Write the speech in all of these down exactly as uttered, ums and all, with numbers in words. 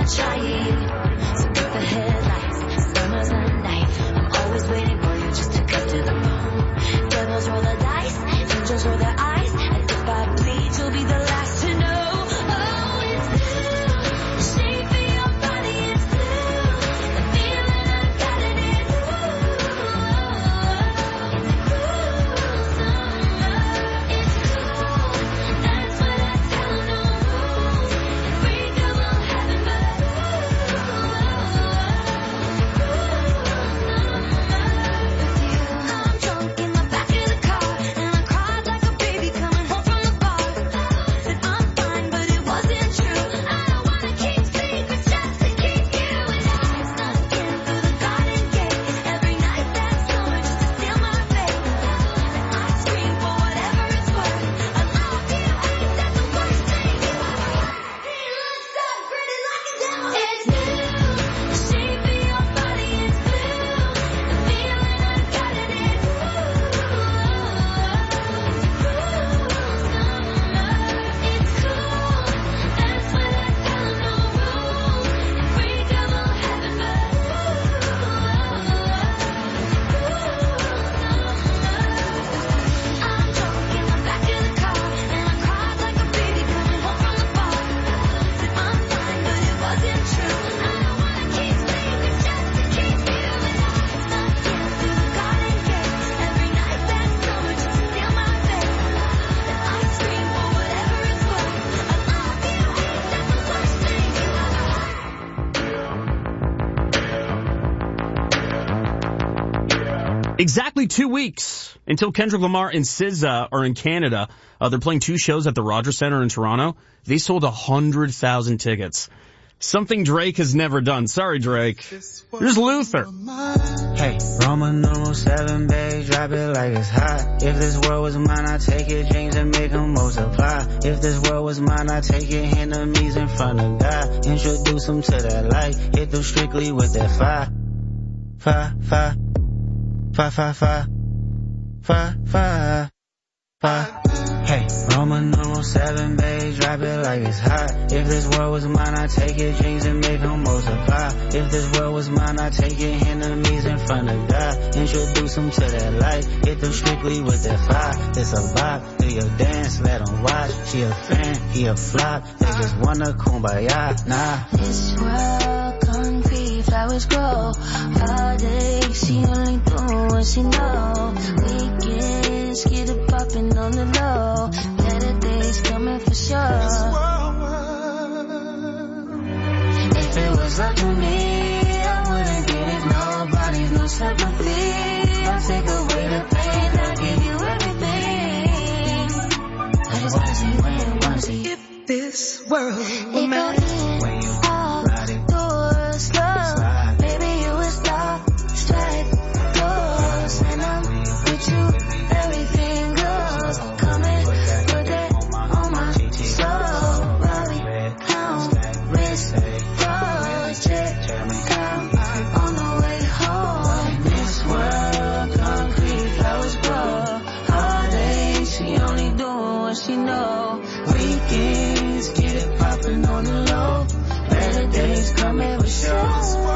trying. So cut the headlights, summer's a night. I'm always waiting for you just to cut to the bone. Devils roll the dice, angels roll their eyes. And if I bleed, you'll be the last to know. Oh, it's blue. The shape of your body is blue. The feeling I've got it is blue. It's a cool summer. It's cool. That's what I tell them. No rules. And freedom will happen, but ooh, with you. I'm drunk in the back of the car, and I cried like a baby coming home from the bar. Said I'm fine, but it wasn't true. I don't wanna keep secrets just to keep you. And I snuck in through the garden gate every night that summer just to steal my faith. And I scream for whatever it's worth. I love you, ain't that the worst thing you ever heard? He looks so pretty like a devil. It's blue. The shape of your body is blue. The feeling I've got it is blue. It's a cool summer. It's cool. That's what I tell them. No rules. And freedom will happen, but I'm drunk in the back of the car, and I cried like a baby coming home from the bar. Said I'm fine, but it wasn't true. I don't wanna keep secrets just to keep you. And I snuck in through the garden gate every night that summer just to steal my faith. And I scream for whatever it's worth. I love you, ain't that the worst thing you ever heard? Exactly two weeks until Kendrick Lamar and S Z A are in Canada. Uh, they're playing two shows at the Rogers Centre in Toronto. They sold one hundred thousand tickets. Something Drake has never done. Sorry, Drake. Here's Luther. Hey, Roman numeral seven, babe, drop it like it's hot. If this world was mine, I'd take it, James, and make them multiply. If this world was mine, I'd take it, enemies in front of God. Introduce them to that light, hit them strictly with that fire. Fire, fire, fire, fire, fire, fire, fire, fire. Hey, Roman numeral seven, babe, drop it like it's hot. If this world was mine, I'd take it, dreams and make them multiply. If this world was mine, I'd take it, enemies in front of God. Introduce them to that light, hit them strictly with that fire. It's a vibe, do your dance, let them watch. She a fan, he a flop, they just wanna kumbaya, nah. This world concrete, flowers grow. All day, she only do what she know. Weekends, get it poppin' on the low. Better days coming for sure. If it was up to me, I wouldn't give nobody no sympathy. I'll take away the pain, I'll give you everything. I just wanna see you win, wanna see you. If this world were mine, When you ride it, doors slow, slide. baby you would stop, straight doors, and I'm with you, everything goes. Come and put that on my soul, Bobby, count, wrist, froze, check, count, on the way home. This world, concrete, flowers grow, all day she only doing what she know. Weekends, get it poppin' on the low, better days coming for sure.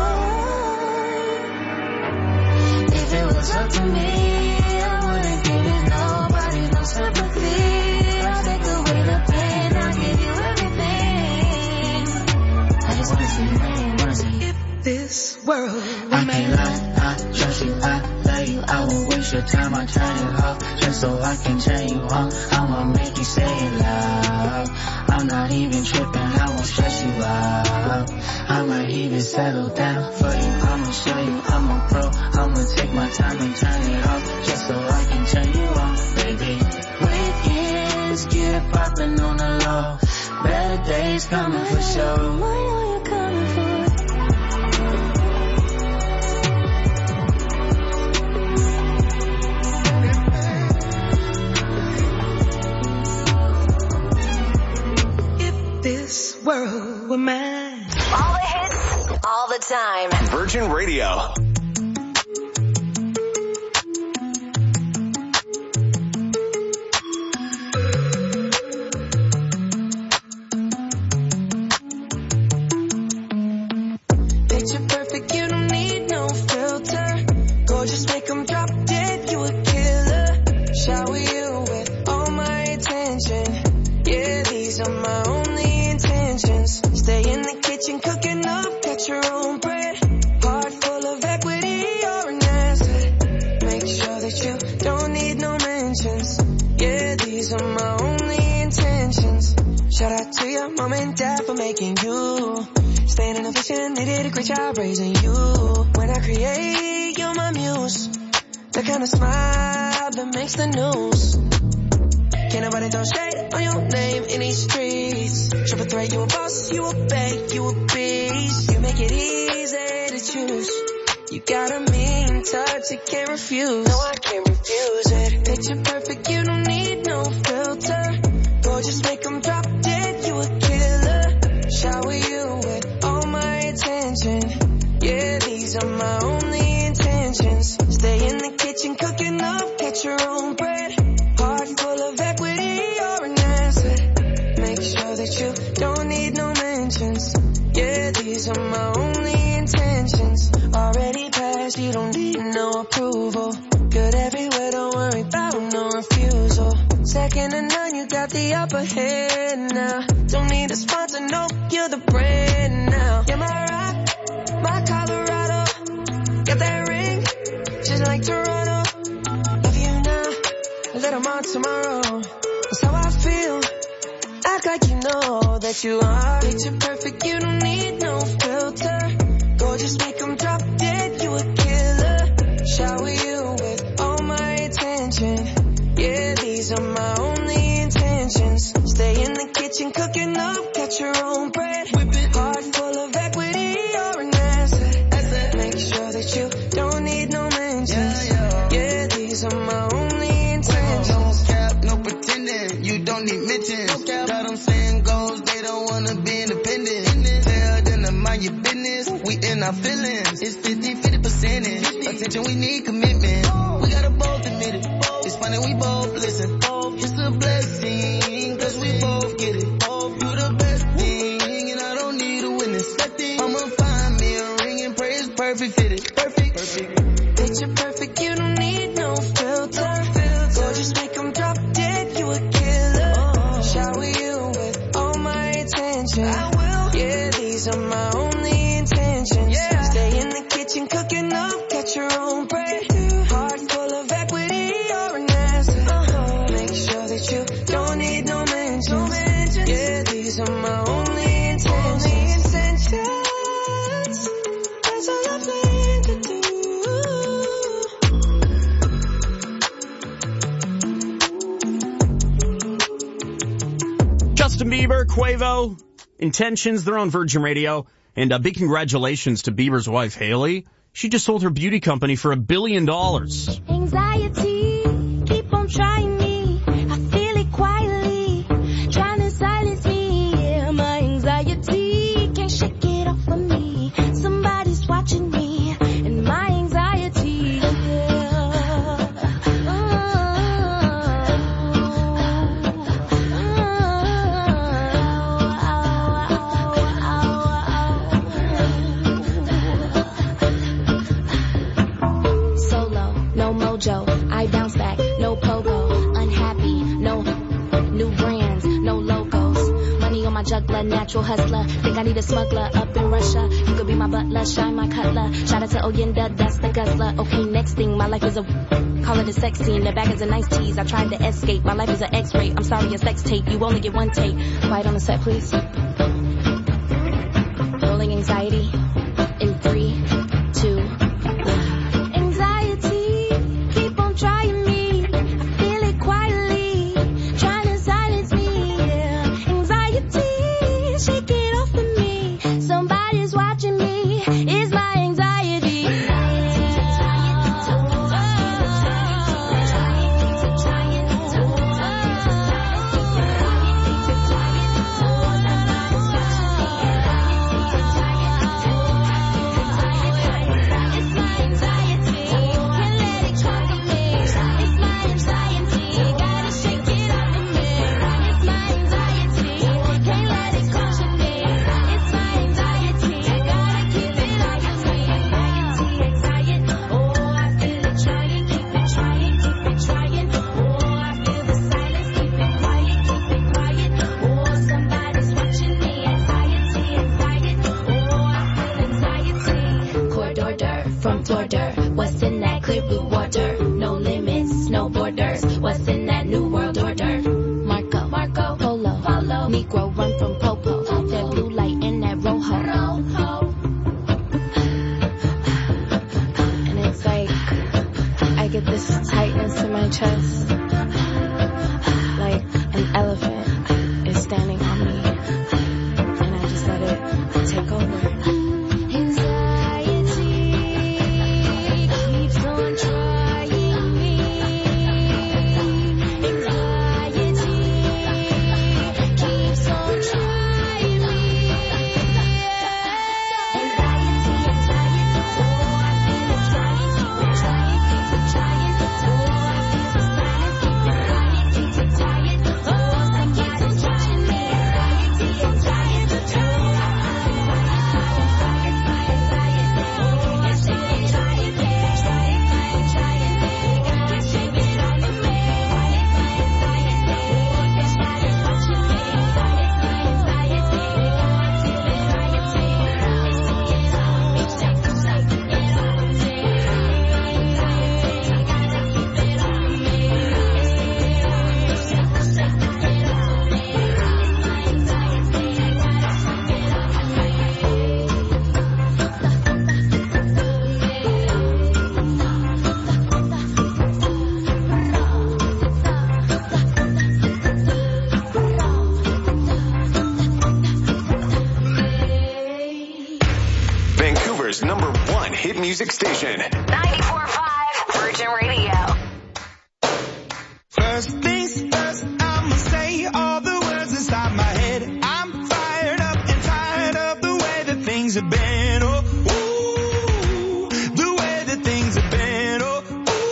If it was up to me, I wouldn't give it nobody no sympathy. I'll take away the pain, I'll give you everything. I just wanna see you win, wanna see you. if this world were I can't mine, lie, I trust you, I love you, I won't waste your time, I turn it off, just so I can turn you on, I'ma make you say it loud, I'm not even tripping, I won't stress you out, I might even settle down for you, I'ma show you, I'm a pro, I'ma take my time and turn it off, just so I can turn you on, baby. Weekends, get it poppin' on the low, better days coming for sure. I know you're coming for it. if this world were mine. All the hits, all the time. Virgin Radio. just make them drop dead. You a killer. Shower you with all my attention. Yeah, these are my only intentions. Stay in the kitchen cooking up, got your own bread. Heart full of equity, you're an asset. Make sure that you don't need no mentions. Yeah, these are my only intentions. Shout out to your mom and dad for making you. Staying in a vision, they did a great job raising you. When I create, you're my muse. The kind of smile that makes the news. Can't nobody throw shade on your name in these streets. Triple threat, you a boss, you a bank, you a beast. You make it easy to choose. You got a mean touch, you can't refuse. No, I can't refuse it. Picture perfect, you don't need no filter. Gorgeous, make them drop dead, you a killer. Shower you with all my attention. Yeah, these are my only intentions. Stay in the kitchen cooking up, get your own bread. Heart full of equity, you're an asset. Make sure that you don't need no mentions. Yeah, these are my only intentions. Already passed, you don't need no approval. Good everywhere, don't worry about no refusal. Second to none, you got the upper hand now. Don't need a sponsor, no, you're the brand now. You're my rock, my Colorado. Got that ring, just like Toronto. Love you now, a little more tomorrow. That's how I feel. Act like you know that you are. Picture perfect, you don't need no filter. Gorgeous, make them drop dead, you a killer. Shower you with all my attention. Yeah, these are my only intentions. Stay in the kitchen cooking up, got your own bread. Heart full of equity, you're an asset. asset. Make sure that you don't need no mentions. Yeah, yeah. Yeah, these are my only intentions. No cap, no pretending, you don't need mentions. No got them saying goals, they don't wanna be independent. Tell them to mind your business, we in our feelings. It's fifty, fifty percentage. Attention, we need commitment. We gotta both admit it. It's funny, we both listen. It's a blessing, cause we both get it. You the best thing, and I don't need a witness. I'ma find me a ring and pray it's perfect fitted. Perfect, perfect. Picture perfect, you don't need no filter. Gorgeous, make them drop dead, you a killer. Shower you with all my attention. I will. Yeah, these are my only intentions. Yeah. Stay in the kitchen cooking up, get your own bread. Heart full of equity, you're an asset. Uh-huh. Make sure that you don't need no mentions. No mentions. Yeah, these are my only intentions. Only intentions. That's all I plan to do. Justin Bieber, Quavo, Intentions, they're on Virgin Radio. And a big congratulations to Bieber's wife, Haley. She just sold her beauty company for a billion dollars. Anxiety, keep on trying me. I feel it quietly, trying to silence me. Yeah, my anxiety can't shake it off of me. Somebody's watching me, and my anxiety. Yeah. Solo, no mojo, I bounce back, no pogo. Unhappy, no new brands, no logos. Money on my juggler, natural hustler. Think I need a smuggler up in Russia. You could be my butler, shine my cutler. Shout out to Oyenda, that's the guzzler. Okay, next thing, my life is a call it a sex scene. The bag is a nice tease. I tried to escape. My life is an X-ray. I'm sorry, a sex tape. You only get one take. Quiet on the set, please. Rolling anxiety in three, two, one. Anxiety, keep on trying me. I feel it quietly, trying to silence me. Yeah. Anxiety, shake it off of me. Somebody's watching me. It's my anxiety. get this tightness in my chest, like an elephant is standing on me, and I just let it take over. Number one hit music station. ninety-four point five Virgin Radio. First things first, I'ma say all the words inside my head. I'm fired up and tired of the way that things have been. Oh, ooh, the way that things have been. Oh,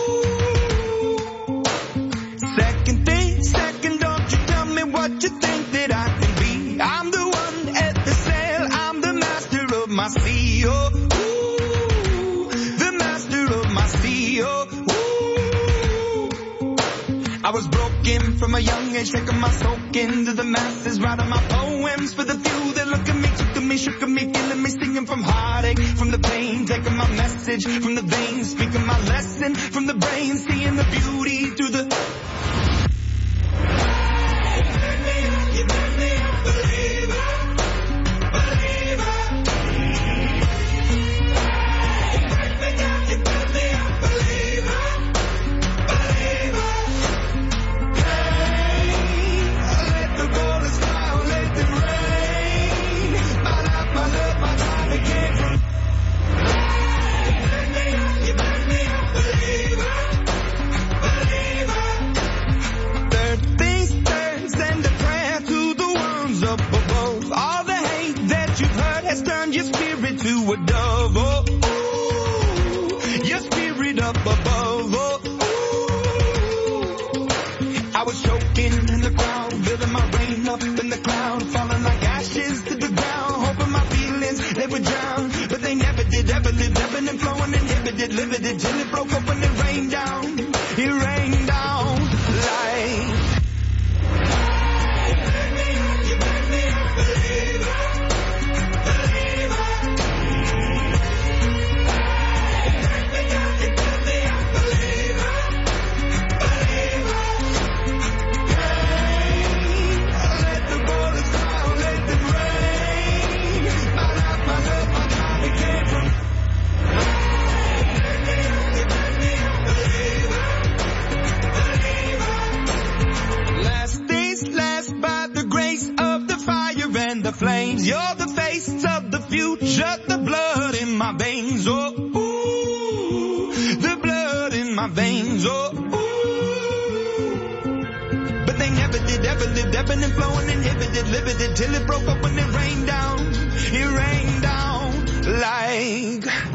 ooh. Second thing, second, don't you tell me what you think that I can be. I'm the one at the sail, I'm the master of my sea. Oh, I was broken from a young age, taking my soak into the masses, writing my poems for the few that look at me, took at me, shook at me, feeling me, singing from heartache, from the pain, taking my message from the veins, speaking my lesson from the brain, seeing the beauty through the... You made me a believer, believer. You break me down, you build me a believer, believer. Has turned your spirit to a dove, oh, ooh, your spirit up above, oh, ooh. I was choking in the crowd, building my rain up in the cloud, falling like ashes to the ground, hoping my feelings, they would drown, but they never did, ever lived, ebbing and flowing, inhibited, limited, till it broke up when it rained down, it rained down like... You made me a believer. Flames, you're the face of the future, the blood in my veins, oh, ooh, the blood in my veins, oh, ooh. But they never did, ever lived, ebbing and flowing, inhibited, limited, till it broke up when it rained down, it rained down like...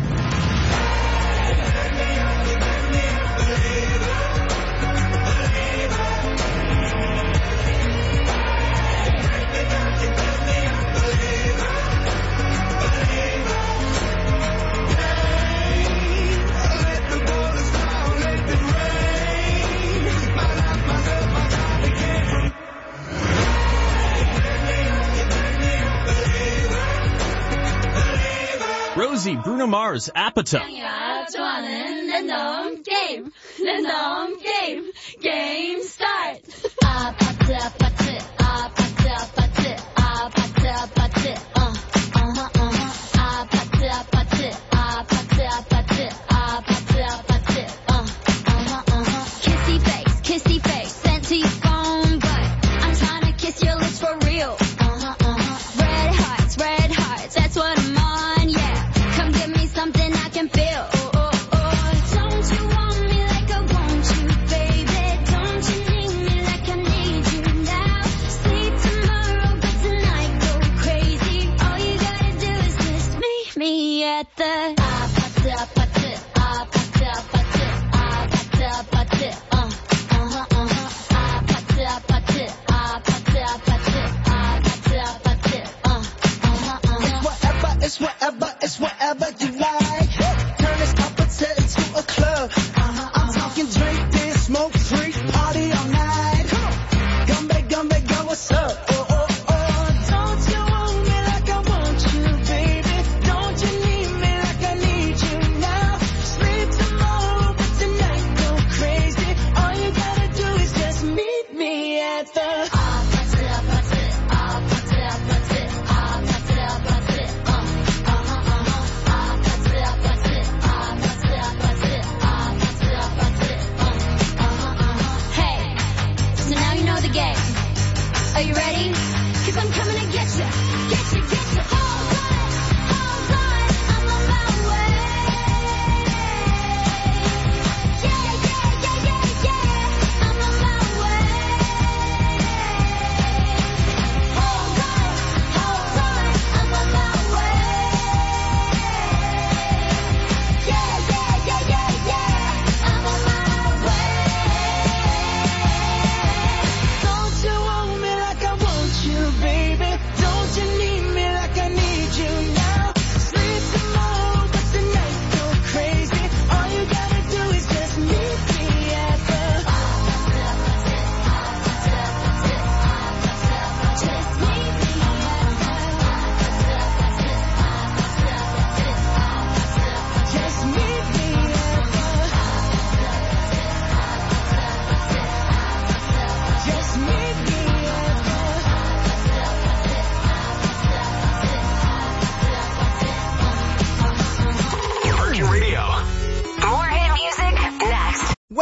Rosie, Bruno Mars, Apata. 내가 좋아하는 랜덤 게임, 랜덤 게임, 게임 스타트. 아파트, 아파트, 아파트, 아파트, 아파트, 아파트, 어, 어허, 어허. 아파트, 아파트, 아파트, 아파트, 아파트, 아파트, 어, 어허,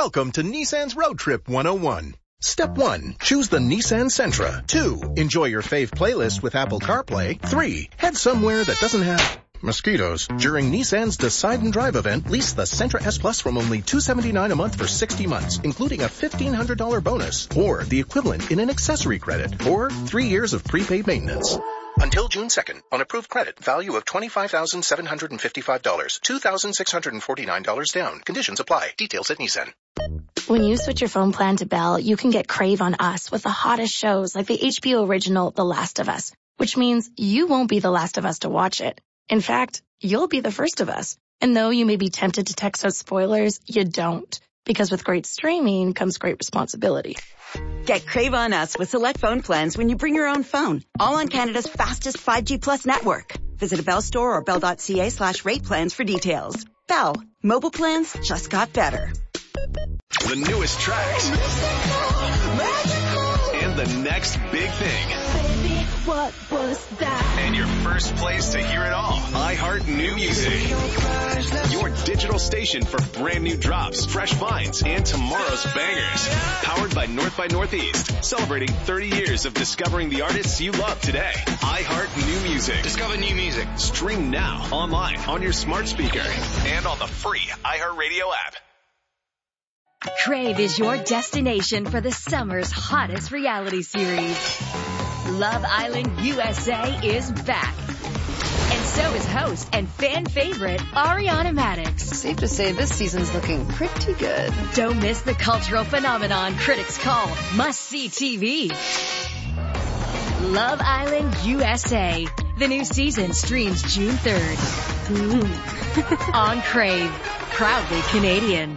Welcome to Nissan's Road Trip one oh one. Step one, choose the Nissan Sentra. Two, enjoy your fave playlist with Apple CarPlay. Three, head somewhere that doesn't have mosquitoes. During Nissan's Decide and Drive event, lease the Sentra S Plus from only two hundred seventy-nine dollars a month for sixty months, including a fifteen hundred dollars bonus, or the equivalent in an accessory credit, or three years of prepaid maintenance. Until June second, on approved credit, value of twenty-five thousand seven hundred fifty-five dollars, two thousand six hundred forty-nine dollars down. Conditions apply. Details at Nissan. When you switch your phone plan to Bell, you can get Crave on Us with the hottest shows like the H B O original The Last of Us, which means you won't be the last of us to watch it. In fact, you'll be the first of us. And though you may be tempted to text out spoilers, you don't. Because with great streaming comes great responsibility. Get Crave on Us with select phone plans when you bring your own phone. All on Canada's fastest five G plus network. Visit a Bell store or bell.ca slash rate plans for details. Bell. Mobile plans just got better. The newest tracks. And the next big thing. Baby, what was that? And your first place to hear it all. iHeart New Music. Your digital station for brand new drops, fresh finds, and tomorrow's bangers. Powered by North by Northeast. Celebrating thirty years of discovering the artists you love today. iHeart New Music. Discover new music. Stream now, online, on your smart speaker, and on the free iHeartRadio app. Crave is your destination for the summer's hottest reality series. Love Island U S A is back. And so is host and fan favorite Ariana Madix. Safe to say this season's looking pretty good. Don't miss the cultural phenomenon critics call must-see T V. Love Island U S A. The new season streams June third. On Crave. Proudly Canadian.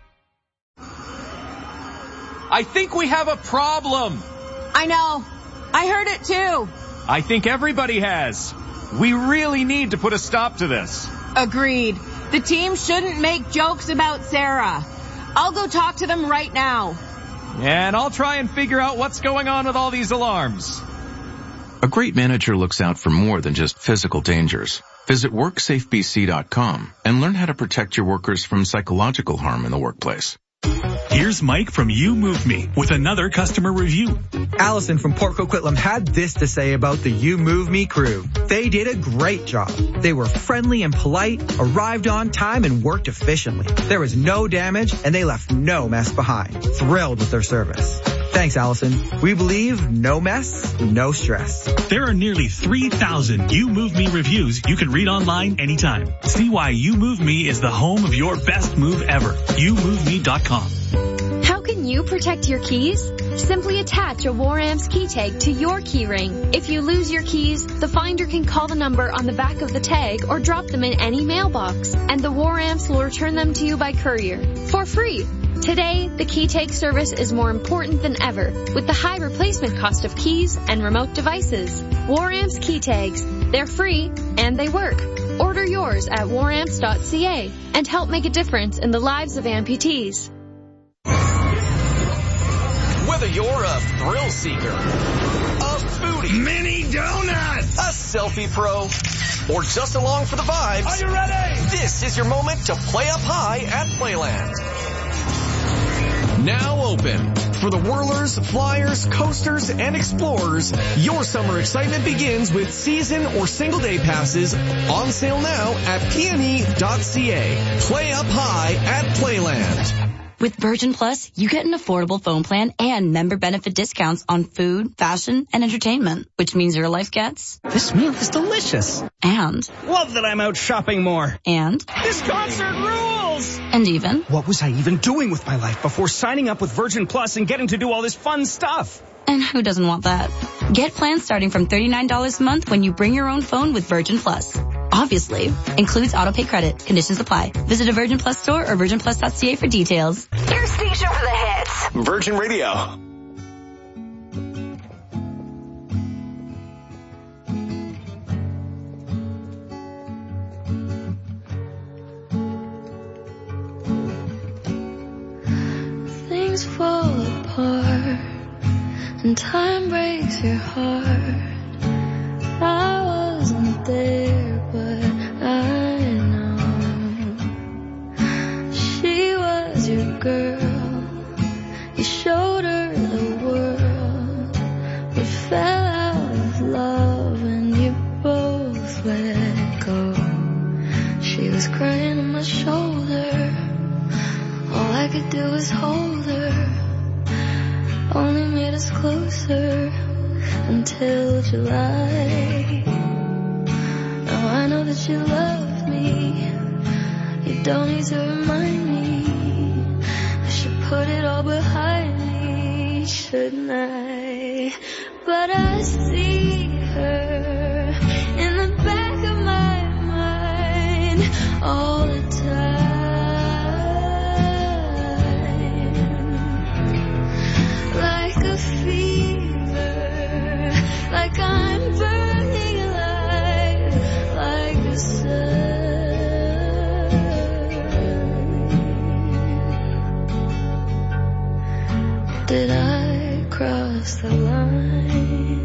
I think we have a problem. I know. I heard it too. I think everybody has. We really need to put a stop to this. Agreed. The team shouldn't make jokes about Sarah. I'll go talk to them right now. And I'll try and figure out what's going on with all these alarms. A great manager looks out for more than just physical dangers. Visit work safe b c dot com and learn how to protect your workers from psychological harm in the workplace. Here's Mike from You Move Me with another customer review. Allison from Port Coquitlam had this to say about the You Move Me crew. They did a great job. They were friendly and polite, arrived on time, and worked efficiently. There was no damage, and they left no mess behind. Thrilled with their service. Thanks, Allison. We believe no mess, no stress. There are nearly three thousand You Move Me reviews you can read online anytime. See why You Move Me is the home of your best move ever. you move me dot com. How can you protect your keys? Simply attach a War-Amps key tag to your key ring. If you lose your keys, the finder can call the number on the back of the tag or drop them in any mailbox, and the War-Amps will return them to you by courier for free. Today, the key tag service is more important than ever with the high replacement cost of keys and remote devices. War-Amps key tags. They're free and they work. Order yours at war amps dot c a and help make a difference in the lives of amputees. Whether you're a thrill seeker, a foodie, mini donuts, a selfie pro, or just along for the vibes, are you ready? This is your moment to play up high at Playland. Now open. For the whirlers, flyers, coasters, and explorers, your summer excitement begins with season or single day passes on sale now at p n e dot c a. Play up high at Playland. With Virgin Plus, you get an affordable phone plan and member benefit discounts on food, fashion, and entertainment, which means your life gets... This meal is delicious. And... Love that I'm out shopping more. And... This concert rules! And even... What was I even doing with my life before signing up with Virgin Plus and getting to do all this fun stuff? And who doesn't want that? Get plans starting from thirty-nine dollars a month when you bring your own phone with Virgin Plus. Obviously, includes auto-pay credit. Conditions apply. Visit a Virgin Plus store or virgin plus dot c a for details. Your station for the hits. Virgin Radio. Things fall apart and time breaks your heart. I wasn't there, but I know she was your girl. You showed her the world. We fell out of love and you both let go. She was crying on my shoulder. All I could do was hold her. Only made us closer until July. Now I know that you love me. You don't need to remind me. I should put it all behind me, shouldn't I? But I see her in the back of my mind all the time. Like a fever, like I'm burning alive, like a sun. Did I cross the line?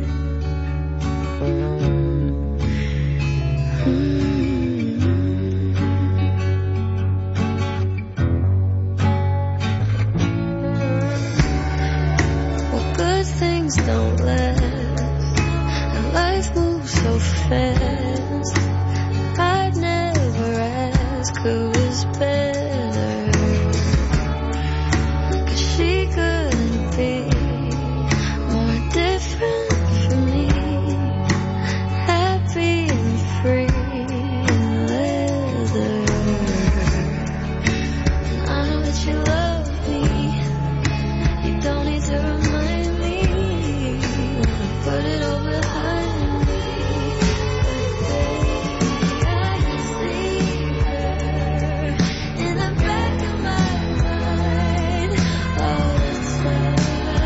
Things don't last, and life moves so fast. I'd never ask who was better, 'cause she couldn't be more different from me. Happy and free in leather. And I know that you love me. You don't need to remind me. Put it all behind me. I can see her in the back of my mind all the time.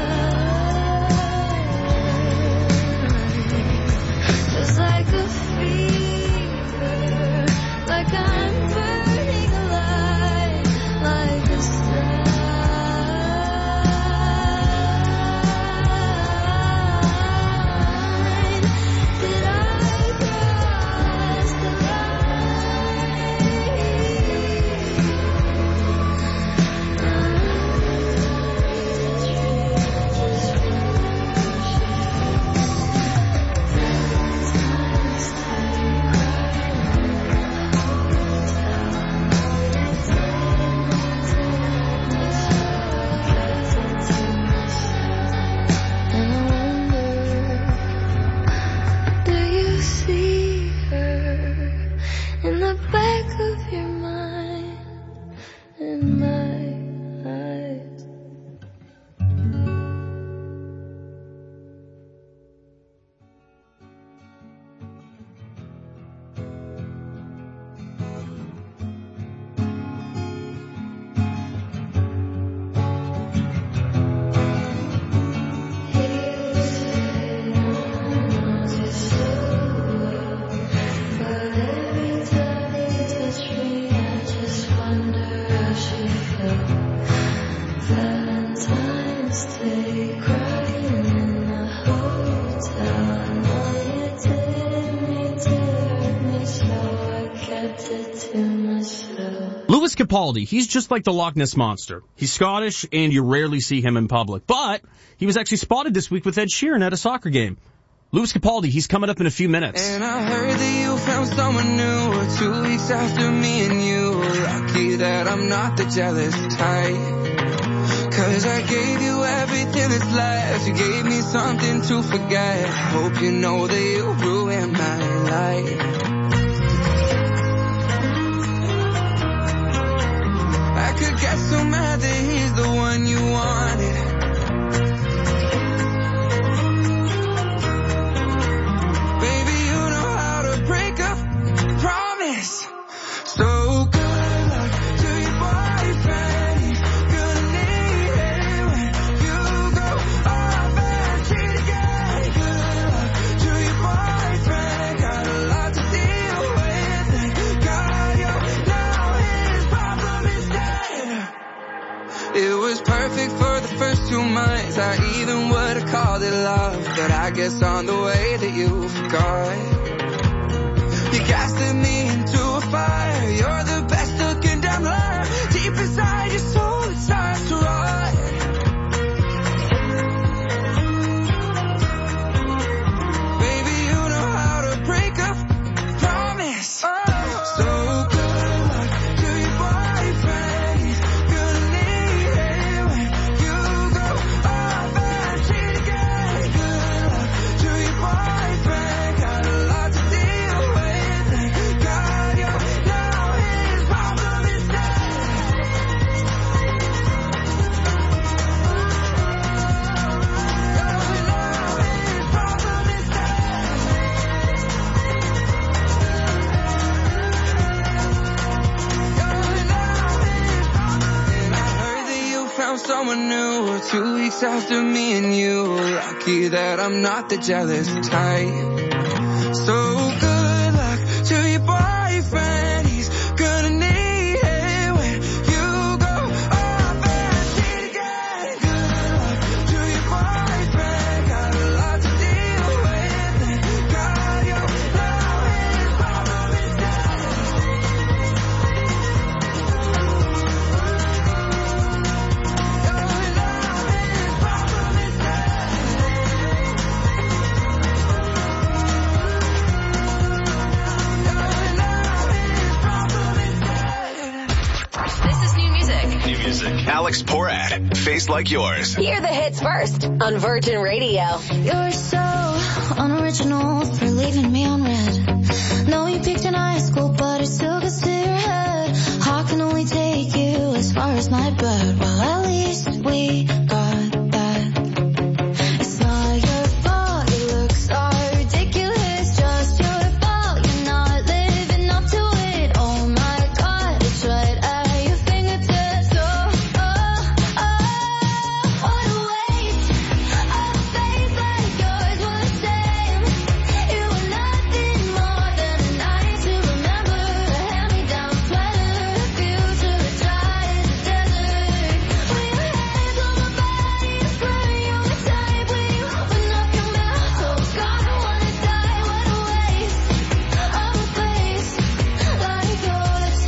Just like a fever, like I'm burning alive, like a sun. In the back of your mind, in my eyes. Lewis Capaldi, he's just like the Loch Ness Monster. He's Scottish, and you rarely see him in public. But he was actually spotted this week with Ed Sheeran at a soccer game. Lewis Capaldi, he's coming up in a few minutes. And I heard that you found someone new two weeks after me and you. Lucky that I'm not the jealous type, 'cause I gave you everything that's left. You gave me something to forget. Hope you know that you ruined my life. I could get so mad that he's the one you wanted. Baby, you know how to break up, promise. So good luck to your boyfriend. He's gonna need it when you go off and cheat again. Good luck to your boyfriend. Got a lot to deal with. Got you now his problem instead. It was perfect for the first two months. I even would have called it love, but I guess on the way that you forgot. You gaslit me into a fire. You're the best looking damn liar. Deep inside your soul it starts to rot. found someone new. Two weeks after me and you. Lucky that I'm not the jealous type. So good luck to your boyfriend. He's gonna need it when you go off and cheat again. Good luck to your boyfriend. Got a lot to deal with. And God, your love is problem instead. This is new music. New music. Alex Porat, Face Like Yours. Hear the hits first on Virgin Radio. You're so unoriginal for leaving me on red. No, you peaked in high school, but it still gets to your head. I can only take you as far as my bed. Well, at least we got that. It's not your fault, your looks are ridiculous. Just your fault, you're not living up to it. Oh my God, it's right at your fingertips. Oh, oh, oh, what a waste. A face like yours was the same. You were nothing more than a night to remember. A hand-me-down sweater, a future dry as a desert. When your hands on my body, I swear you were tight. When you open up your mouth, oh God, I wanna die. What a waste of a face like yours.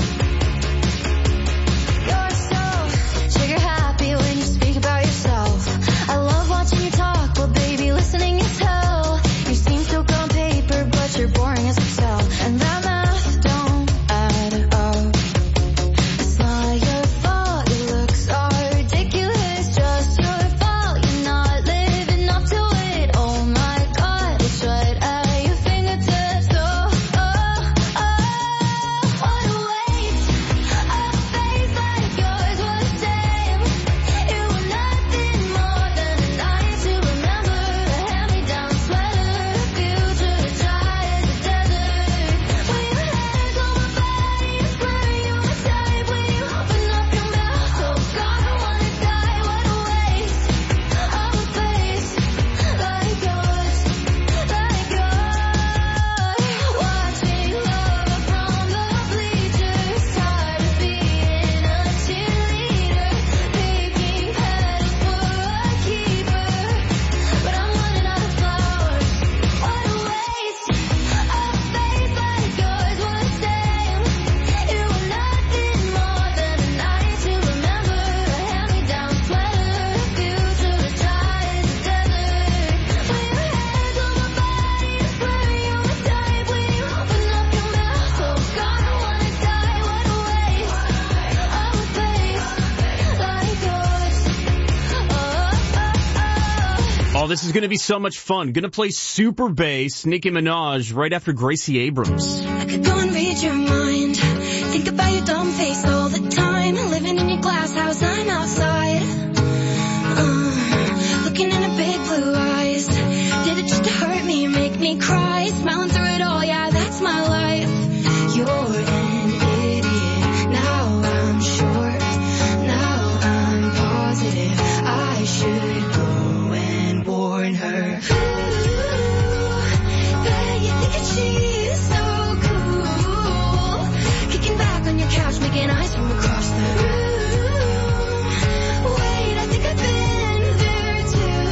You're so trigger happy when you speak about yourself. I love watching you talk, but baby, listening is hell. You seem so good on paper, but you're boring as Excel. And that math don't add up. It's not your fault, your looks are ridiculous. Just your fault, you're not living up to it. Oh my God, it's right at your fingertips. Oh, oh, oh, what a waste. A face like yours was the same. You were nothing more than a night to remember. A hand-me-down sweater, a future dry as a desert. When your hands on my body, I swear you were tight. When you open up your mouth, oh God, I wanna die. What a waste of a face like yours, like yours. Watching love from the bleachers, tired of being a cheerleader, picking petals for a keeper, but I'm running out of flowers. What a waste. A face like yours was the same. You were nothing more than a night to remember. A hand-me-down sweater, a future dry as a desert. When your hands on my body, I swear you were tight. When you open up your mouth, oh God, I wanna die. What a waste of a face like yours. Oh, oh, oh. Oh, this is going to be so much fun. Going to play Super Bass, Nicki Minaj, right after Gracie Abrams. I could go and read your mind. Think about your dumb face all the time. Living in your glass house, I'm outside. Uh, looking in her big blue eyes. Did it just to hurt me, make me cry. Smiling through it all, yeah, that's my life. You're an idiot. Now I'm sure. Now I'm positive. I should go and warn her. Ooh, bet you think that she's so cool. Kicking back on your couch, making eyes from across the room. Wait, I think I've been there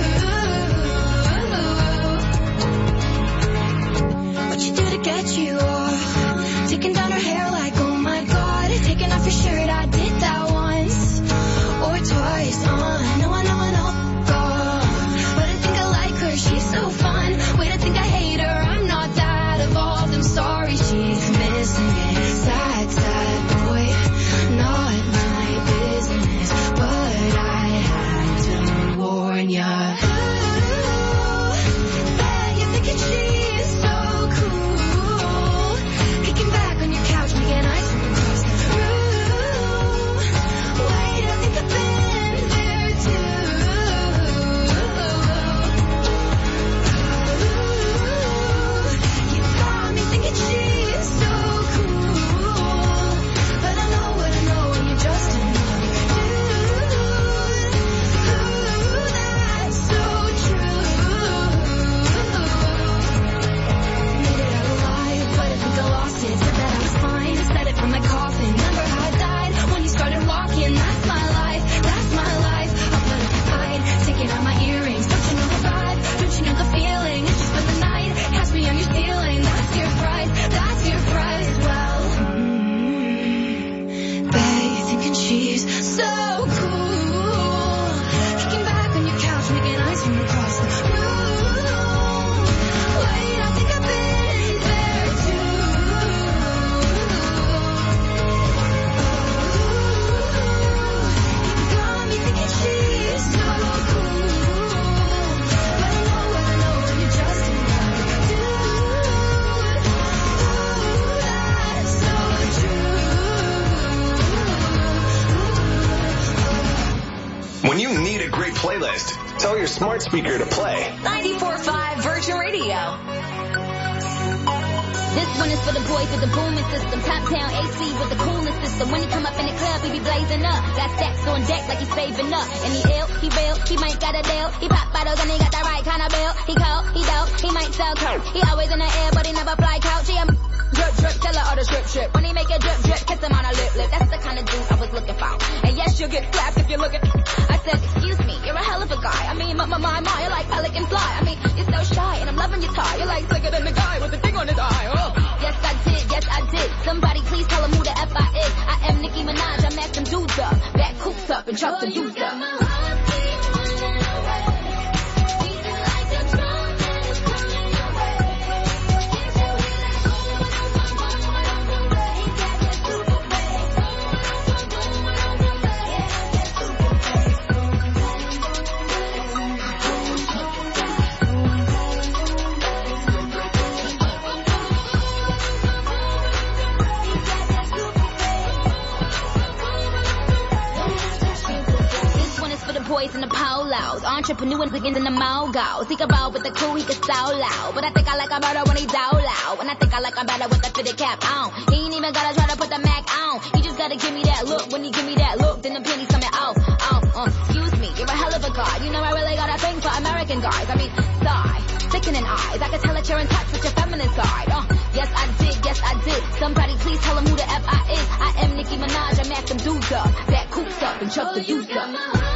too. What you do to get you off? Taking down her hair like, oh my God. Taking off your shirt, I did that once or twice. Uh, no, I know, I know. God. But I think I like her, she's so fun. Wait, I think I hate her, I'm not that evolved. I'm sorry, she's missing it. Sad, sad boy, not my business. But I had to warn ya. Ooh, bet you're thinking she's so cool. Kicking back on your couch, making eyes from across the room. Wait, I think I've been there too. When you need a great playlist, tell your smart speaker to play ninety-four point five Virgin Radio. This one is for the boys with the booming system. Top town A C with the coolest system. When he come up in the club, he be blazing up. Got stacks on deck like he's saving up. And he ill, he real, he might got a deal. He pop bottles and he got the right kind of bill. He cold, he dope, he might sell coke. He always in the air, but he never fly couch. He a drip, drip, tell her all the strip, strip. When he make a drip, drip, kiss him on a lip, lip. That's the kind of dude I was looking for. And yes, you'll get slapped if you look at. I said, excuse me, you're a hell of a guy. I mean, my, my, my, my, you're like pelican fly. I mean, you're so shy, and I'm loving your tie. You're like slicker than the guy with the thing on his eye. Oh. Yes, I did, yes, I did. Somebody please tell him who the F I is. I am Nicki Minaj, I'm at them dudes up. Back coops up and chuck the dudes up. Boys in the polos, entrepreneurs begins in the mogos. He can roll with the crew, he can so loud. But I think I like a murder when he's so loud. And I think I like him better with the fitted cap on. He ain't even gotta try to put the Mac on. He just gotta give me that look. When he give me that look, then the pennies coming off. Oh, uh, excuse me, you're a hell of a guy. You know I really got a thing for American guys. I mean, sigh, sickening eyes. I can tell that you're in touch with your feminine side. Uh, yes I did, yes I did. Somebody please tell him who the F I is. I am Nicki Minaj, I'm at them dudes up. Back coops up and chuck the dudes up.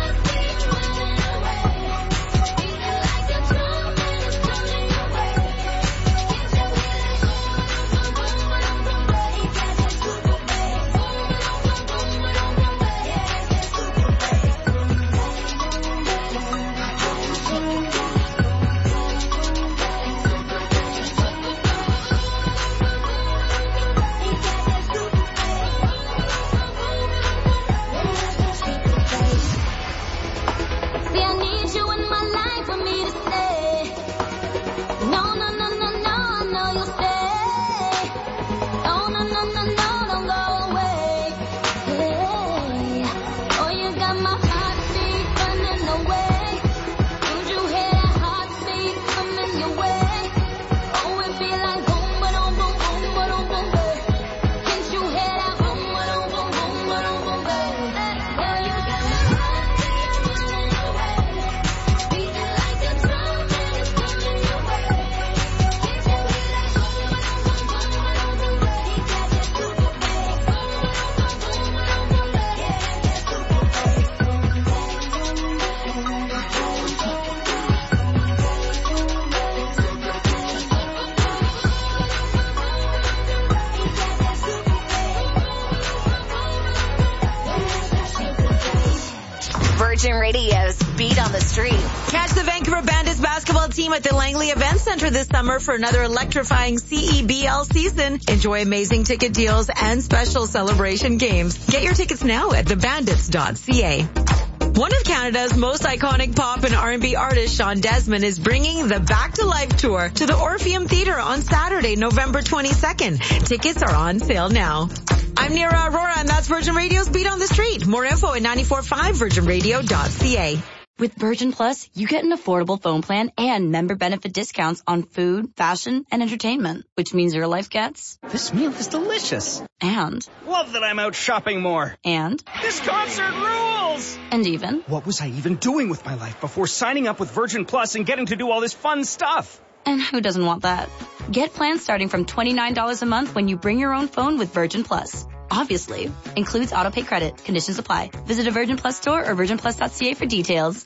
Virgin Radio's Beat on the Street. Catch the Vancouver Bandits basketball team at the Langley Event Center this summer for another electrifying C E B L season. Enjoy amazing ticket deals and special celebration games. Get your tickets now at the bandits dot c a. One of Canada's most iconic pop and R and B artist, Sean Desmond, is bringing the Back to Life tour to the Orpheum Theatre on Saturday, November twenty-second. Tickets are on sale now. I'm Nira Aurora, and that's Virgin Radio's Beat on the Street. More info at ninety-four point five virgin radio dot c a. With Virgin Plus, you get an affordable phone plan and member benefit discounts on food, fashion, and entertainment, which means your life gets... This meal is delicious. And... Love that I'm out shopping more. And... This concert rules! And even... What was I even doing with my life before signing up with Virgin Plus and getting to do all this fun stuff? And who doesn't want that? Get plans starting from twenty-nine dollars a month when you bring your own phone with Virgin Plus. Obviously, includes autopay credit. Conditions apply. Visit a Virgin Plus store or virgin plus dot c a for details.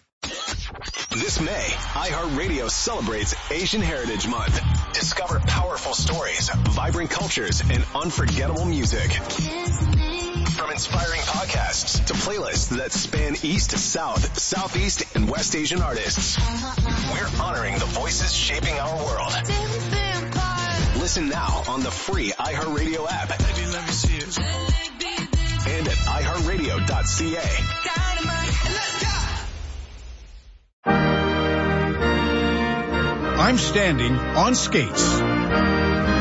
This May, iHeartRadio celebrates Asian Heritage Month. Discover powerful stories, vibrant cultures, and unforgettable music. From inspiring podcasts to playlists that span east to south, southeast, and West Asian artists. We're honoring the voices shaping our world. Listen now on the free iHeartRadio app. And at i heart radio dot c a. I'm standing on skates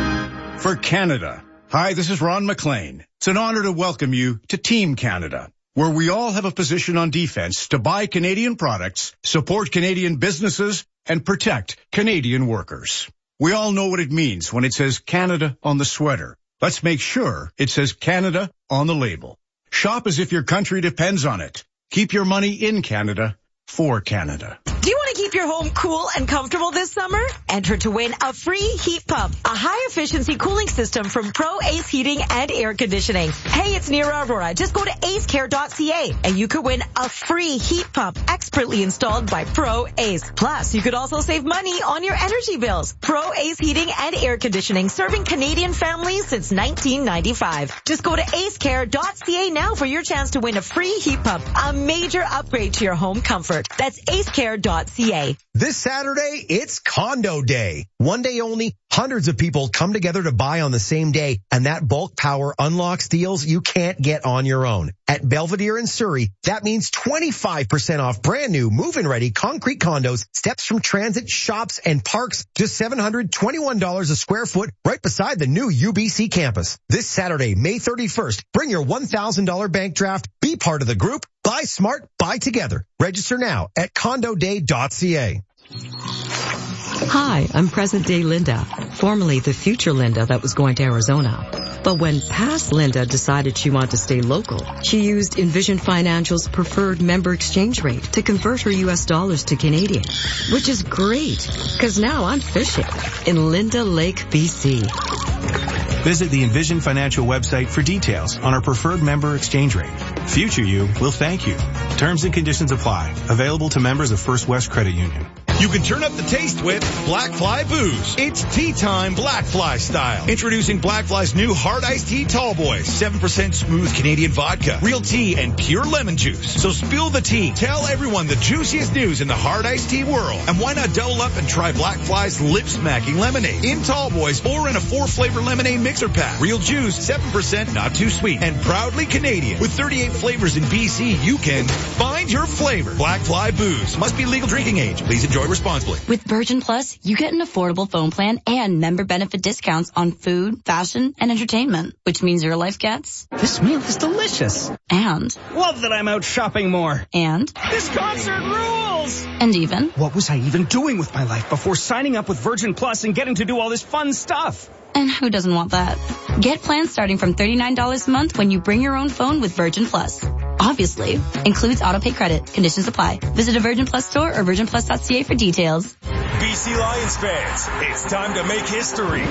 for Canada. Hi, this is Ron McLean. It's an honor to welcome you to Team Canada. where we all have a position on defense to buy Canadian products, support Canadian businesses, and protect Canadian workers. We all know what it means when it says Canada on the sweater. Let's make sure it says Canada on the label. Shop as if your country depends on it. Keep your money in Canada for Canada. Do you want to keep your home cool and comfortable this summer? Enter to win a free heat pump, a high-efficiency cooling system from Pro Ace Heating and Air Conditioning. Hey, it's Nira Aurora. Just go to ace care dot c a and you could win a free heat pump expertly installed by Pro Ace. Plus, you could also save money on your energy bills. Pro Ace Heating and Air Conditioning, serving Canadian families since nineteen ninety-five. Just go to ace care dot c a now for your chance to win a free heat pump, a major upgrade to your home comfort. That's ace care dot c a. This Saturday, it's Condo Day. One day only, hundreds of people come together to buy on the same day, and that bulk power unlocks deals you can't get on your own. At Belvedere in Surrey, that means twenty-five percent off brand new move-in ready concrete condos, steps from transit, shops, and parks, just seven hundred twenty-one dollars a square foot right beside the new U B C campus. This Saturday, May thirty-first, bring your one thousand dollars bank draft, be part of the group, buy smart, buy together. Register now at condo day dot c a. Hi, I'm present-day Linda, formerly the future Linda that was going to Arizona. But when past Linda decided she wanted to stay local, she used Envision Financial's preferred member exchange rate to convert her U S dollars to Canadian, which is great, because now I'm fishing in Linda Lake, B C. Visit the Envision Financial website for details on our preferred member exchange rate. Future you will thank you. Terms and conditions apply. Available to members of First West Credit Union. You can turn up the taste with Black Fly Booze. It's tea time Black Fly style. Introducing Black Fly's new hard iced tea tall boys. seven percent smooth Canadian vodka, real tea, and pure lemon juice. So spill the tea. Tell everyone the juiciest news in the hard iced tea world. And why not double up and try Black Fly's lip-smacking lemonade in tall boys or in a four-flavor lemonade mixer pack. Real juice, seven percent, not too sweet, and proudly Canadian. With thirty-eight flavors in B C, you can find your flavor. Black Fly Booze. Must be legal drinking age. Please enjoy responsibly. With Virgin Plus, you get an affordable phone plan and member benefit discounts on food, fashion, and entertainment, which means your life gets... This meal is delicious. And... Love that I'm out shopping more. And... This concert rules. And even... What was I even doing with my life before signing up with Virgin Plus and getting to do all this fun stuff? And who doesn't want that? Get plans starting from thirty-nine dollars a month when you bring your own phone with Virgin Plus. Obviously, includes autopay credit. Conditions apply. Visit a Virgin Plus store or virgin plus dot c a for details. B C Lions fans, it's time to make history.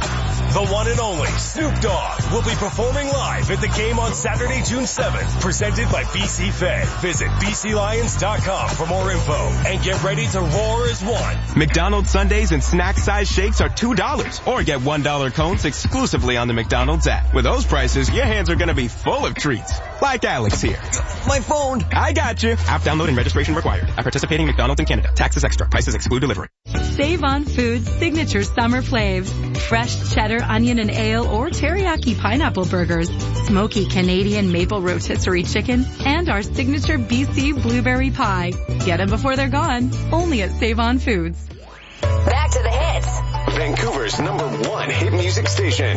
The one and only Snoop Dogg will be performing live at the game on Saturday, June seventh, presented by B C Fed. Visit b c lions dot com for more info and get ready to roar as one. McDonald's sundaes and snack-size shakes are two dollars, or get one dollar cones exclusively on the McDonald's app. With those prices, your hands are going to be full of treats. Like Alex here. My phone. I got you. App download and registration required. At participating McDonald's in Canada. Taxes extra. Prices exclude delivery. Save on Foods signature summer flaves. Fresh cheddar, onion, and ale, or teriyaki pineapple burgers. Smoky Canadian maple rotisserie chicken. And our signature B C blueberry pie. Get them before they're gone. Only at Save on Foods. Back to the hits. Vancouver's number one hit music station.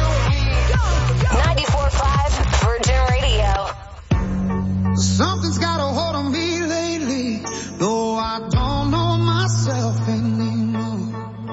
ninety-four point five Virgin Radio. Something's got a hold on me lately, though I don't know myself anymore.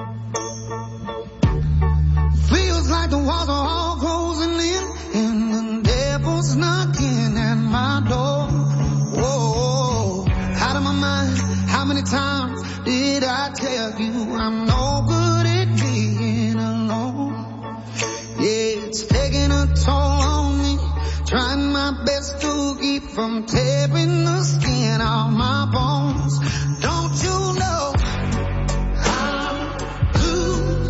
Feels like the walls are all closing in, and the devil's knocking at my door. Whoa, out of my mind, how many times did I tell you I'm no good at being alone? Yeah, it's taking a toll on me, trying my best to keep from tearing the skin off my bones. Don't you know I'm losing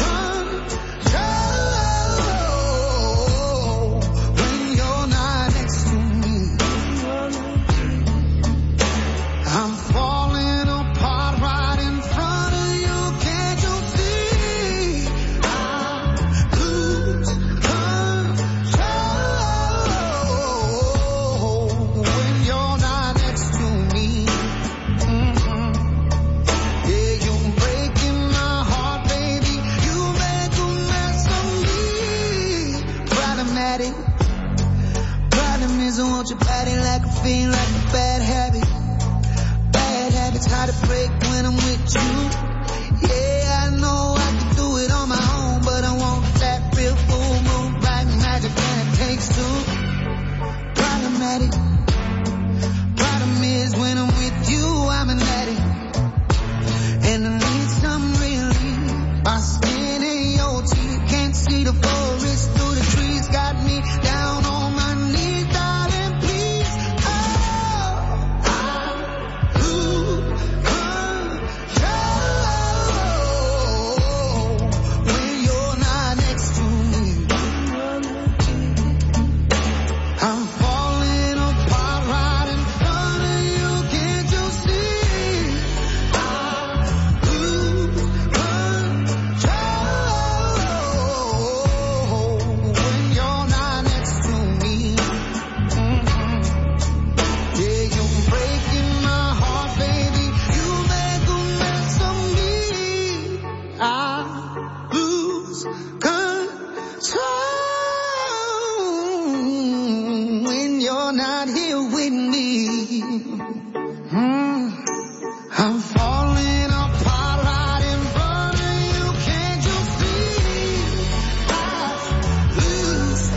control when you're not next to me? I'm falling apart right in front of you. Can't you see? I lose control when you're not next break when I'm with you. Yeah, I know I can do it on my own, but I want that real full moon, black magic, and it takes two. Problematic. Problem is when I'm with you, I'm an addict. And I need some relief. My skin and your teeth can't see the forest through the trees. Got me down on my knees, darling, please. Oh, I lose control when you're not next to me. I'm falling apart right in front of you. Can't you see? I lose control when you're not next to me. Mhm. Yeah, you're breaking my heart, baby. You make a mess of me. I lose control when you're not here with me. Mm. I'm falling apart right in front of you. Can't you see? I lose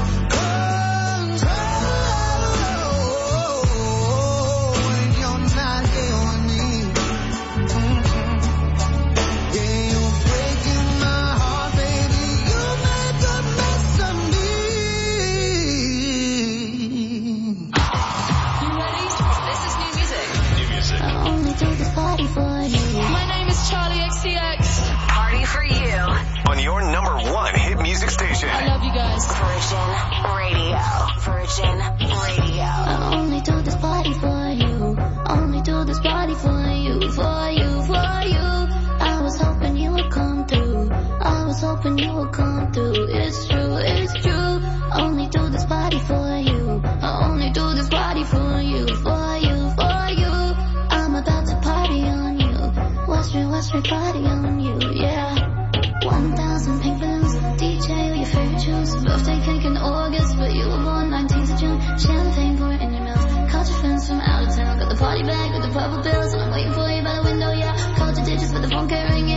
control when you're not here with me. Mhm. Yeah, you're breaking my heart, baby. You make a mess of me. You ready? This is new music. New music. I only do this party for you. My name is Charlie X C X. Party for you. On your number one hit music station. I love you guys. Virgin Radio. Virgin Radio. I only do this party for you. Only do this party for you, for you, for you. I was hoping you would come through. I was hoping you would come through. It's true, it's true. Only do this party for you. I only do this party for you, for you, for you. I'm about to party on you. Western, Western party on you, yeah. One thousand pink balloons, D J with your favorite juice. Birthday cake in August, but you were born nineteenth of June. Champagne pouring in your mouth. Called your friends from out of town. Got the party bag with the purple pills, and I'm waiting for you by the window, yeah. Called your digits, but the phone can't ring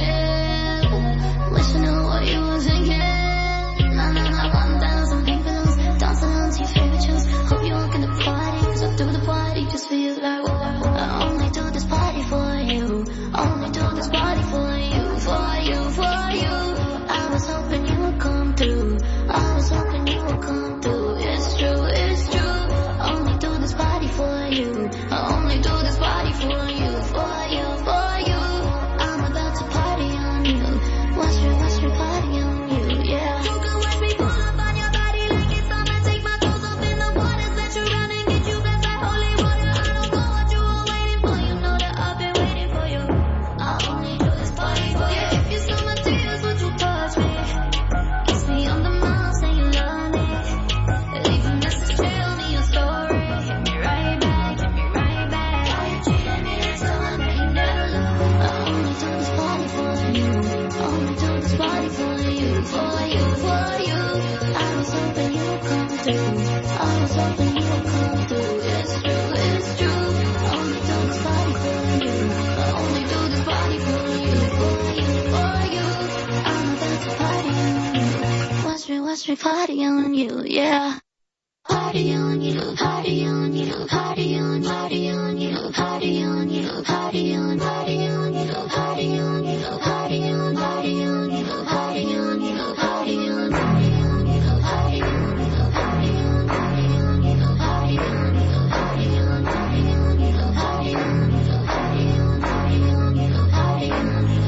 it. Wish I knew what you were thinking. Nah, nah, nah, one thousand pink balloons. Dancing on to your favorite juice. Hope you walk in the party, cause I do the party just for you. Like, I only do this party for you. Only do this party for you, for you, for you. I was hoping you would come through. I was hoping you would come through. It's true, it's true. Only do this party for you. I only do this party for you, for you, for you. I'm about to party on you. Western, Western party on you, yeah. You can watch me pull up on your body like it's summer. Take my toes up in the water, set you round and get you blessed like holy water. I don't know what you were waiting for. You know that I've been waiting for you. I only do this party for you. If you saw my tears, would you touch me? Kiss me on the mouth, say you love me. Leave a message, tell me your story. Hit me right back, hit me right back. How you treated me, that's someone that you never loved. I only do this party for you. Only do this party for you, for you, for you. I was hoping you would come through. I was hoping you would come through. It's true, it's true. Only do this party for you. I only do this party for you, for you, for you. I'm about to party on you. Western, Western party on you, yeah. Party on you, party on you, party on, party on you, party on you, party on, party on you, party on you, party on, party on you, party on you, party on, party on you, party on you, party on, party on you, party on you, party on, party on you, party on you, party on, party on you, party on you,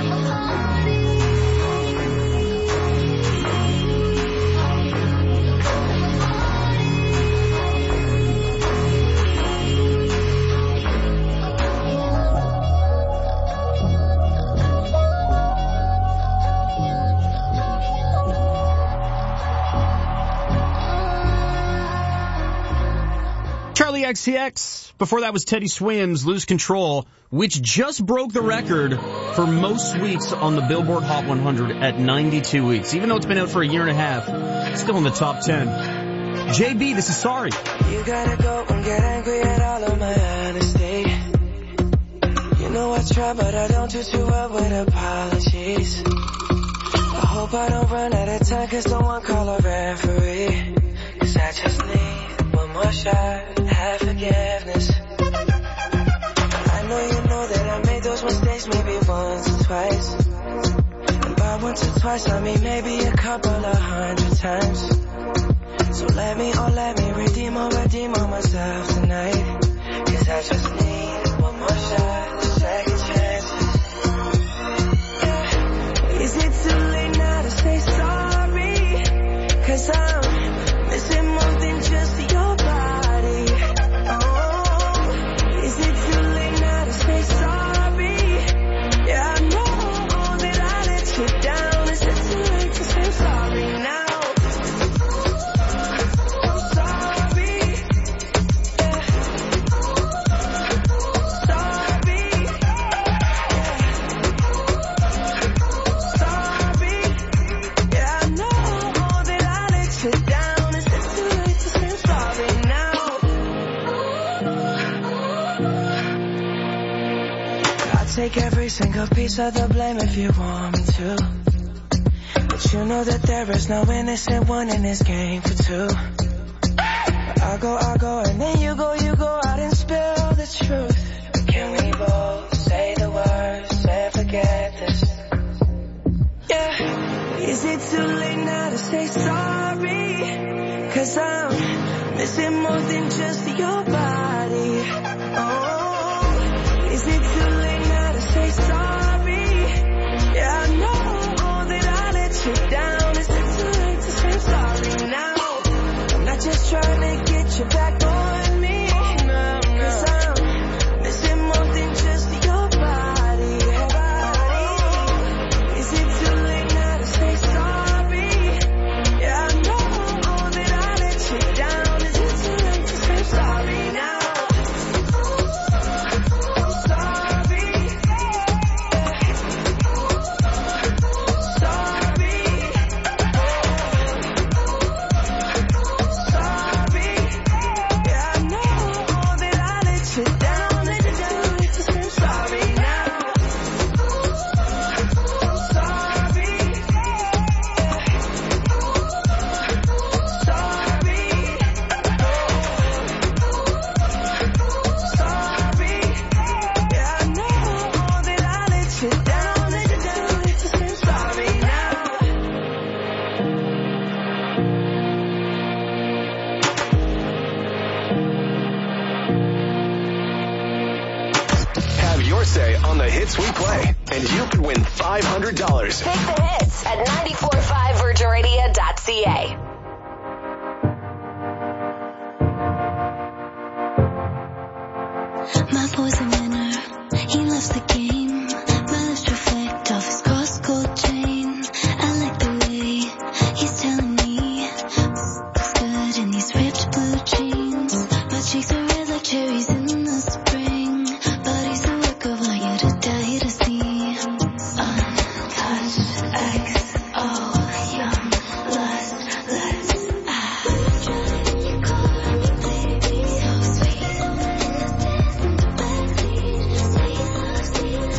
Charlie X C X. Before that was Teddy Swims, Lose Control, which just broke the record for most weeks on the Billboard Hot one hundred at ninety-two weeks. Even though it's been out for a year and a half, it's still in the top ten. J B, this is Sorry. You gotta go and get angry at all of my honesty. You know I try, but I don't do too well with apologies. I hope I don't run out of time, cause someone call a referee. Cause I just need one more shot, have forgiveness. I know you know that I made those mistakes maybe once or twice. And by once or twice I mean maybe a couple of hundred times. So let me, oh let me redeem or redeem on myself tonight. Cause I just need one more shot, second chances. Yeah. Is it too late now to say sorry? Cause I'm missing more than just your body. Oh, is it too late now to say sorry? Yeah, I know that I let you down. Is it too late to say sorry now? Take every single piece of the blame if you want me to. But you know that there is no innocent one in this game for two. But I go, I go, and then you go, you go out and spill the truth. But can we both say the words and forget this? Yeah. Is it too late now to say sorry? Cause I'm missing more than just your body. Oh, is it too late now to say sorry? Yeah, I know that I let you down. Is it too late to say sorry now? I'm not just trying to get you back on me. Cause I'm missing more than just your body. Is it too late now to say sorry? Yeah, I know that I let you down. Is it too late to say sorry now? Hits we play, and you could win five hundred dollars. Pick the hits at nine four five virgin radio dot c a. My boy's a winner, he loves the game. My lips reflect off his cross gold chain. I like the way he's telling me looks good in these ripped blue jeans. My cheeks are red like cherries in the spring. Body's a work of art, you to die to see. Untouched, X O, young, lust, let's ah. Driving your car, baby, so sweet. Sweet love, sweet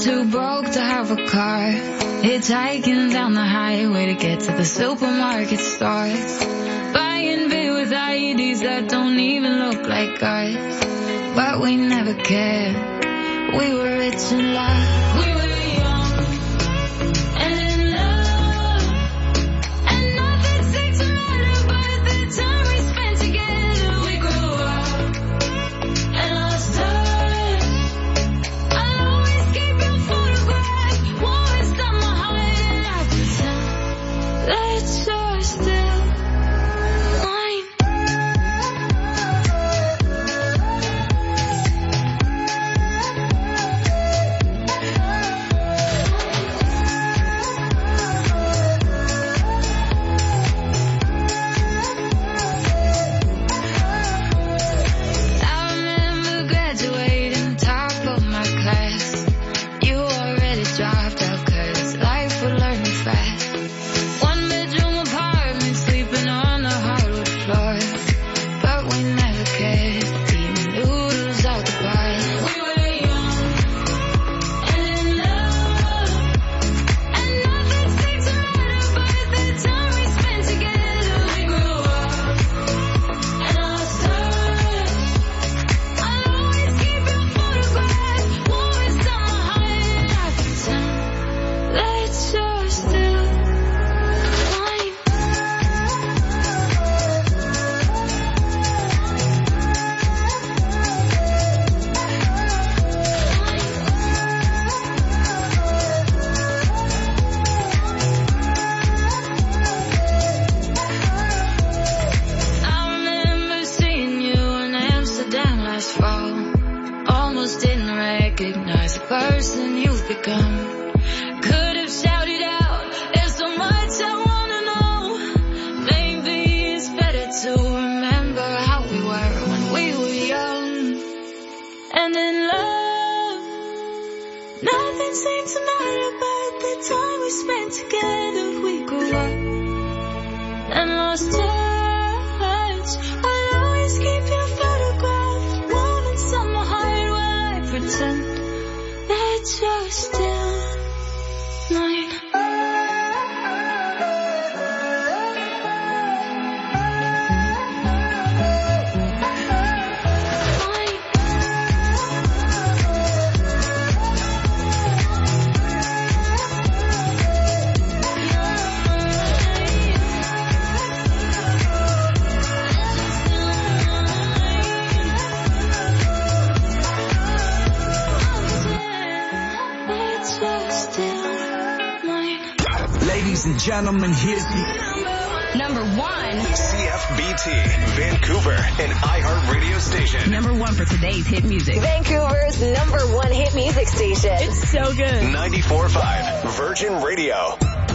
too broke to have a car. Hitchhiking down the highway to get to the supermarket stores. Buying beer with I E Ds that don't even look like us. But we never cared. We were rich in love. We were young and in love. And nothing seemed to matter but the time we spent together. We grew up and lost touch. I'll always keep your photograph. Always on my heart and I pretend that you're still mine. I remember graduating top of my class. You already dropped out 'cause life would learn you fast. One bedroom apartment, sleeping on the hardwood floor. But we never cared, eating noodles out the bar. We were young and in love. And nothing seemed to matter but the time we spent together. We grew up and lost touch. I'll always keep your photograph. Always on my heart and I pretend that you're still mine. I remember seeing you in Amsterdam last fall. Almost didn't recognize the person you've become. Could have shouted out, there's so much I wanna know. Maybe it's better to remember how we were when we were young and in love. Nothing seemed to matter but the time we spent together. We grew up and lost touch. I'll always keep your photograph. Moments on my heart while I pretend that you're still mine. That you're still mine. Ladies and gentlemen, here's the Number one. C F B T, Vancouver, an iHeart radio station. Number one for today's hit music. Vancouver's number one hit music station. It's so good. ninety-four point five Virgin Radio.